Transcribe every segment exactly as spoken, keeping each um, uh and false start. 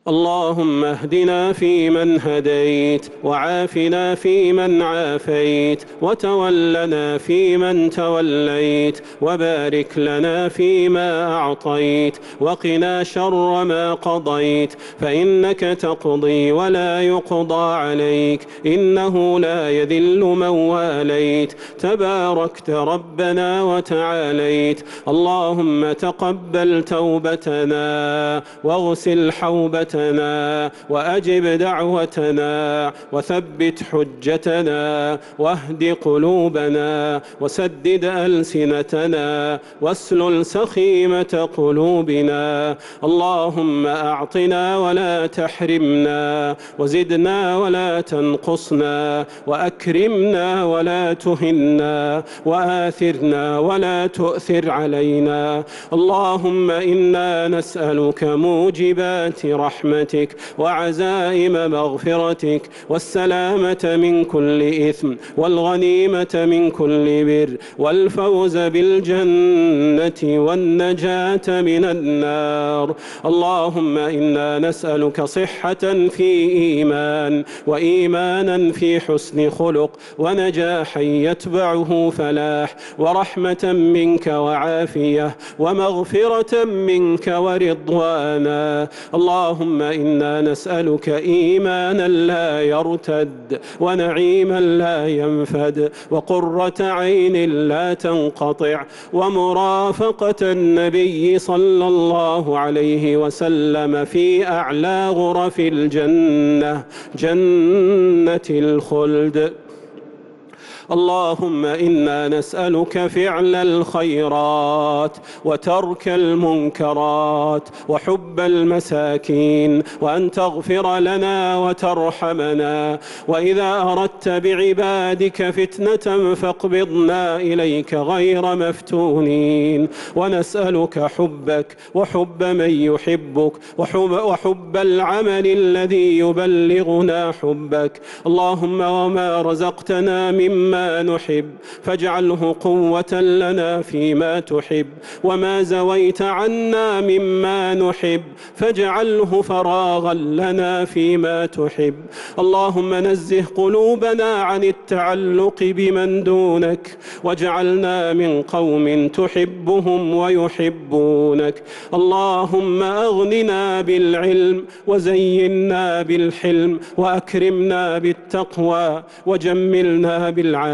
اللهم اهدنا فيمن هديت، وعافنا فيمن عافيت، وتولنا فيمن توليت، وبارك لنا فيما أعطيت، وقنا شر ما قضيت، فإنك تقضي ولا يقضى عليك، إنه لا يذل من واليت، تباركت ربنا وتعاليت. اللهم تقبل توبتنا واغسل حوبتنا وأجب دعوتنا وثبت حجتنا واهد قلوبنا وسدد ألسنتنا واسلل سخيمة قلوبنا. اللهم أعطنا ولا تحرمنا، وزدنا ولا تنقصنا، وأكرمنا ولا تهنا، وآثرنا ولا تؤثر علينا. اللهم إنا نسألك موجبات رحمتك وعزائم مغفرتك والسلامة من كل إثم والغنيمة من كل بر والفوز بالجنة والنجاة من النار. اللهم إنا نسألك صحة في إيمان، وإيمانا في حسن خلق، ونجاحا يتبعه فلاح، ورحمة منك وعافية، ومغفرة منك ورضوانا. اللهم إنا نسألك إيمانا لا يرتد، ونعيما لا ينفد، وقرة عين لا تنقطع، ومرافقة النبي صلى الله عليه وسلم في أعلى غرف الجنة، جنة الخلد. اللهم إنا نسألك فعل الخيرات وترك المنكرات وحب المساكين، وأن تغفر لنا وترحمنا، وإذا أردت بعبادك فتنة فاقبضنا إليك غير مفتونين. ونسألك حبك وحب من يحبك وحب, وحب العمل الذي يبلغنا حبك. اللهم وما رزقتنا مما ما نحب فاجعله قوة لنا فيما تحب، وما زويت عنا مما نحب فاجعله فراغا لنا فيما تحب. اللهم نزه قلوبنا عن التعلق بمن دونك، واجعلنا من قوم تحبهم ويحبونك. اللهم أغننا بالعلم، وزينا بالحلم، وأكرمنا بالتقوى، وجملنا بالعافية.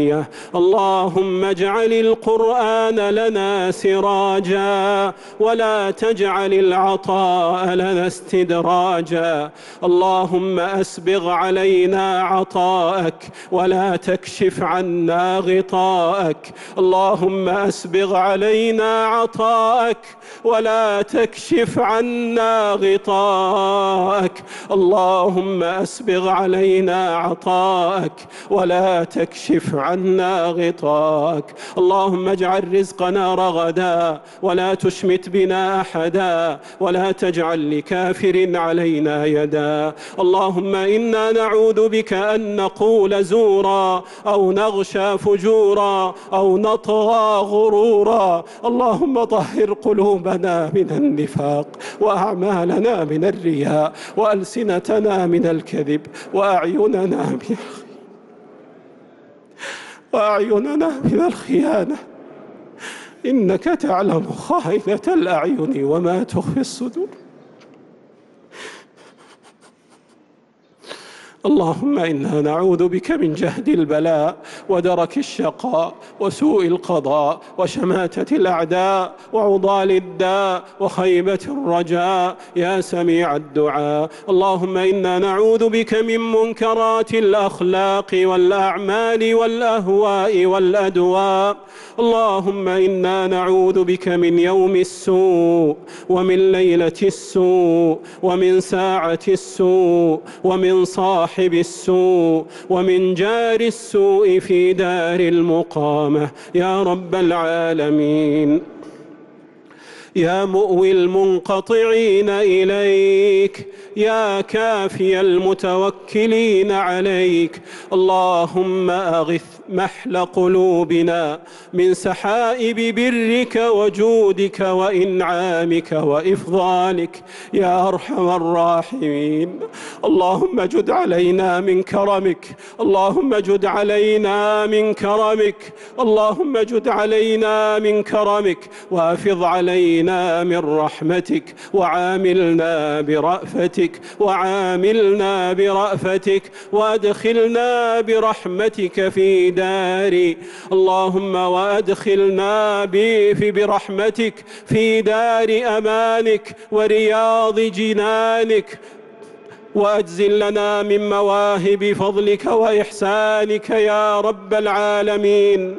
اللهم اجعل القرآن لنا سراجا، ولا تجعل العطاء لنا استدراجا. اللهم أسبغ علينا عطاءك، ولا تكشف عنا غطاءك. اللهم أسبغ علينا عطاءك، ولا تكشف عنا غطاءك. اللهم أسبغ علينا عطاءك، ولا تكشف عنا غطاءك. اللهم اجعل رزقنا رغدا، ولا تشمت بنا أحدا، ولا تجعل لكافر علينا يدا. اللهم إنا نعوذ بك أن نقول زورا، أو نغشى فجورا، أو نطغى غرورا. اللهم طهر قلوبنا من النفاق، وأعمالنا من الرياء، وألسنتنا من الكذب، وأعيننا من وأعيننا من الخيانة. إنك تعلم خائنة الأعين وما تخفي الصدور. اللهم إنا نعوذ بك من جهد البلاء، ودرك الشقاء، وسوء القضاء، وشماتة الأعداء، وعضال الداء، وخيبة الرجاء، يا سميع الدعاء. اللهم إنا نعوذ بك من منكرات الأخلاق والأعمال والأهواء والأدواء. اللهم إنا نعوذ بك من يوم السوء، ومن ليلة السوء، ومن ساعة السوء، ومن صاحب صاحب السوء، ومن جار السوء في دار المقامة، يا رب العالمين. يا مؤوي المنقطعين إليك، يا كافي المتوكلين عليك. اللهم أغث محل قلوبنا من سحائب برك وجودك وإنعامك وإفضالك يا أرحم الراحمين. اللهم جد علينا من كرمك، اللهم جد علينا من كرمك، اللهم جد علينا من كرمك وافض علينا من رحمتك، وعاملنا برأفتك وعاملنا برأفتك وأدخلنا برحمتك في داري اللهم وأدخلنا في برحمتك في دار أمانك ورياض جنانك، وأجزل لنا من مواهب فضلك وإحسانك يا رب العالمين.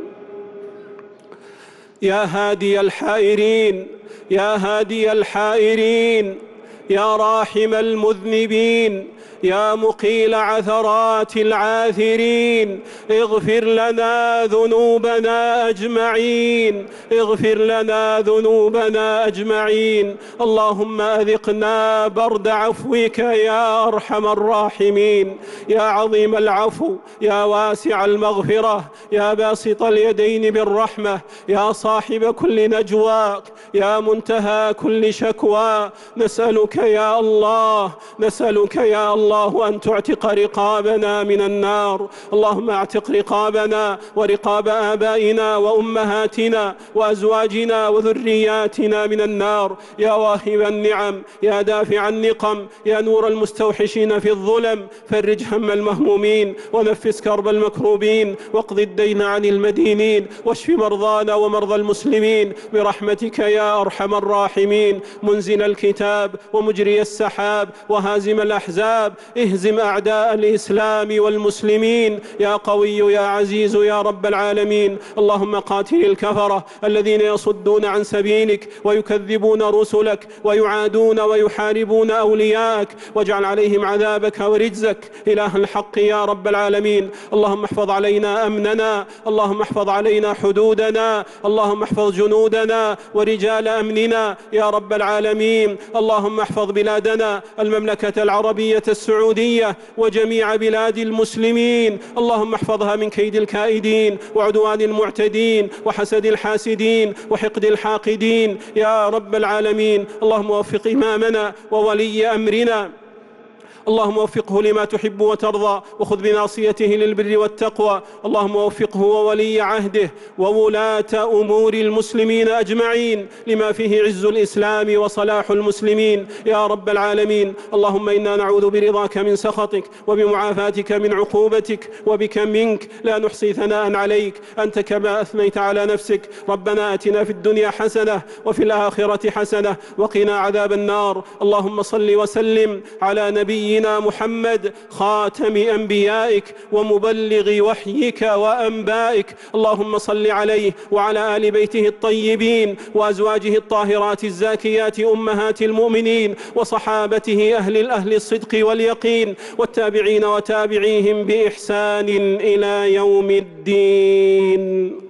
يا هادي الحائرين، يا هادي الحائرين، يا راحم المذنبين، يا مقيل عثرات العاثرين، اغفر لنا ذنوبنا أجمعين، اغفر لنا ذنوبنا أجمعين. اللهم أذقنا برد عفوك يا أرحم الراحمين، يا عظيم العفو، يا واسع المغفرة، يا باسط اليدين بالرحمة، يا صاحب كل نجوى، يا منتهى كل شكوى. نسألك يا الله، نسألك يا الله الله أن تعتق رقابنا من النار. اللهم اعتق رقابنا ورقاب آبائنا وأمهاتنا وأزواجنا وذرياتنا من النار. يا واهب النعم، يا دافع النقم، يا نور المستوحشين في الظلم، فرج هم المهمومين ونفس كرب المكروبين، واقض الدين عن المدينين، واشف مرضانا ومرضى المسلمين برحمتك يا أرحم الراحمين. منزل الكتاب ومجري السحاب وهازم الأحزاب، اهزم أعداء الإسلام والمسلمين يا قوي يا عزيز يا رب العالمين. اللهم قاتل الكفرة الذين يصدون عن سبيلك ويكذبون رسلك ويعادون ويحاربون أولياءك، واجعل عليهم عذابك ورجزك إله الحق يا رب العالمين. اللهم احفظ علينا أمننا، اللهم احفظ علينا حدودنا، اللهم احفظ جنودنا ورجال أمننا يا رب العالمين. اللهم احفظ بلادنا المملكة العربية السعودية وجميع بلاد المسلمين، اللهم احفظها من كيد الكائدين وعدوان المعتدين وحسد الحاسدين وحقد الحاقدين يا رب العالمين. اللهم وفق إمامنا وولي أمرنا، اللهم وفقه لما تحب وترضى، وخذ بناصيته للبر والتقوى. اللهم وفقه وولي عهده وولاة أمور المسلمين أجمعين لما فيه عز الإسلام وصلاح المسلمين يا رب العالمين. اللهم إنا نعوذ برضاك من سخطك وبمعافاتك من عقوبتك، وبك منك لا نحصي ثناء عليك أنت كما أثنيت على نفسك. ربنا آتنا في الدنيا حسنة وفي الآخرة حسنة وقنا عذاب النار. اللهم صل وسلم على نبينا محمد خاتم أنبيائك ومبلغ وحيك وأنبائك. اللهم صل عليه وعلى آل بيته الطيبين وأزواجه الطاهرات الزاكيات أمهات المؤمنين وصحابته أهل الأهل الصدق واليقين، والتابعين وتابعيهم بإحسان إلى يوم الدين.